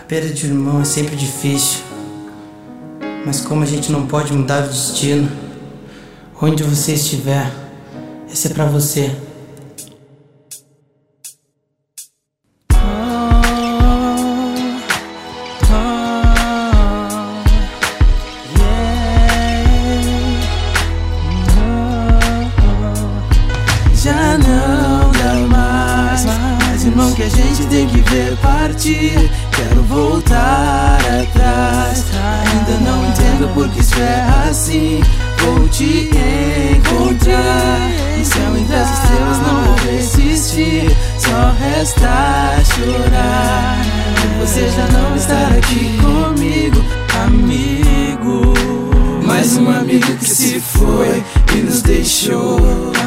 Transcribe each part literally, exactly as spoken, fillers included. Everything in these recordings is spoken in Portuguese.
perda de um irmão é sempre difícil, mas como a gente não pode mudar o destino, onde você estiver, esse é pra você. Já não dá mais, mas irmão, que a gente tem que ver partir. Quero voltar atrás, ainda não entendo porque isso é assim. Vou te encontrar, no céu entre as estrelas não vou resistir. Só resta chorar, você já não estar aqui comigo, amigo. Mais um amigo que se foi e nos deixou,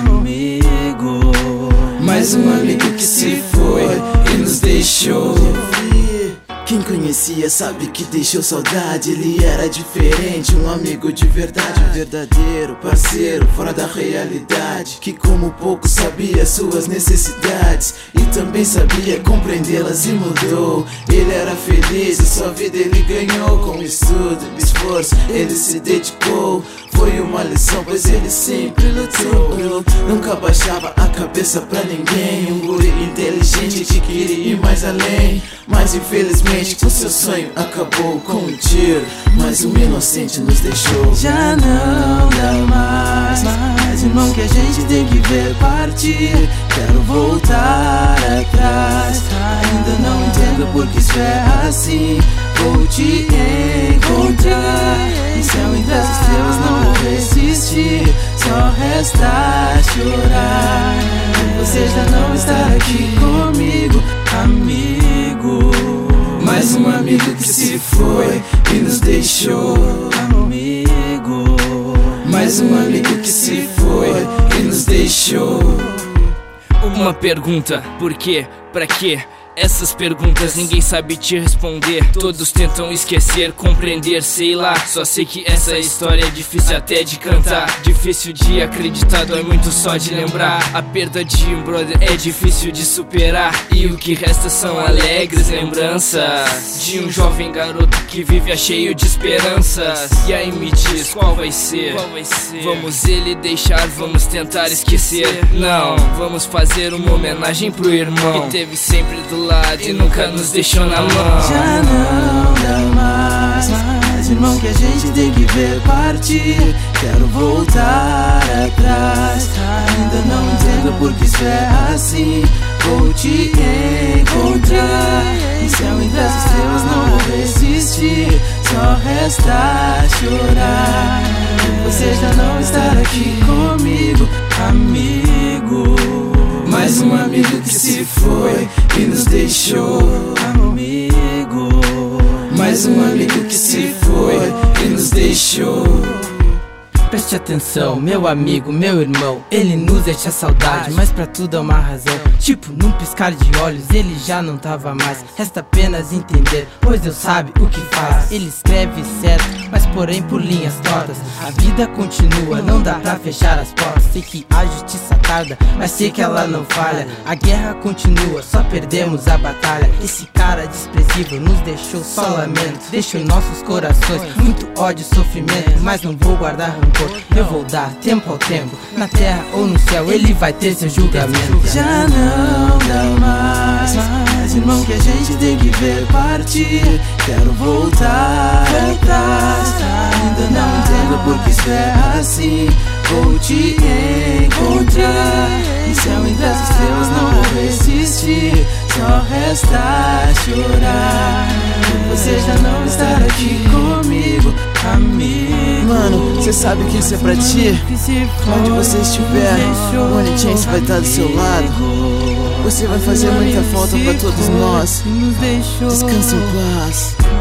amigo. Mais um amigo que se foi e nos deixou. Quem conhecia sabe que deixou saudade. Ele era diferente, um amigo de verdade, um verdadeiro parceiro fora da realidade, que como pouco sabia suas necessidades e também sabia compreendê-las e mudou. Ele era feliz e sua vida ele ganhou. Com estudo e esforço ele se dedicou. Foi uma lição, pois ele sempre lutou. Nunca baixava a cabeça pra ninguém. Um guri inteligente que queria ir mais além, mas infelizmente o seu sonho acabou com um tiro. Mas um inocente nos deixou. Já não dá mais, mas irmão, que a gente tem que ver partir. Quero voltar atrás, ainda não entendo porque isso é assim. Vou te encontrar, no céu entre as estrelas não vou resistir. Só resta chorar, você já não estar aqui comigo, amigo. Mais um amigo que se foi e nos deixou, amigo. Mais um amigo que se foi e nos deixou. Uma pergunta, por quê? Pra quê? Essas perguntas ninguém sabe te responder. Todos tentam esquecer, compreender, sei lá. Só sei que essa história é difícil até de cantar, difícil de acreditar, dói muito só de lembrar. A perda de um brother é difícil de superar, e o que resta são alegres lembranças de um jovem garoto que vive cheio de esperanças. E aí me diz, qual vai ser? Qual vai ser? Vamos ele deixar, vamos tentar esquecer? Não, vamos fazer uma homenagem pro irmão que teve sempre do lado e nunca nos deixou na mão. Já não dá mais, mas irmão, que a gente tem que ver partir. Quero voltar atrás, ainda não entendo porque isso é assim. Vou te encontrar, no céu entre as estrelas não vou resistir. Só resta chorar, você já não estar aqui comigo, amigo. Mais um amigo que se foi e nos deixou, amigo. Mais um amigo que se foi e nos deixou. Preste atenção, meu amigo, meu irmão, ele nos deixa saudade, mas pra tudo há uma razão. Tipo, num piscar de olhos, ele já não tava mais. Resta apenas entender, pois Deus sabe o que faz. Ele escreve certo, mas porém por linhas tortas. A vida continua, não dá pra fechar as portas. Sei que a justiça tarda, mas sei que ela não falha. A guerra continua, só perdemos a batalha. Esse cara desprezível nos deixou só lamento. Deixou em nossos corações muito ódio e sofrimento, mas não vou guardar rancor. Eu vou dar tempo ao tempo, na terra ou no céu ele vai ter seu julgamento. Já não dá mais, mas irmão, que a gente tem que ver partir. Quero voltar atrás, ainda não entendo porque isso é assim. Vou te encontrar, no céu entre as estrelas não vou resistir. Só resta chorar, você já não estar aqui comigo, amigo. Mano, cê sabe que isso é pra ti. Onde você estiver, o One Chance vai estar do seu lado. Você vai fazer muita falta pra todos nós. Descanse em paz.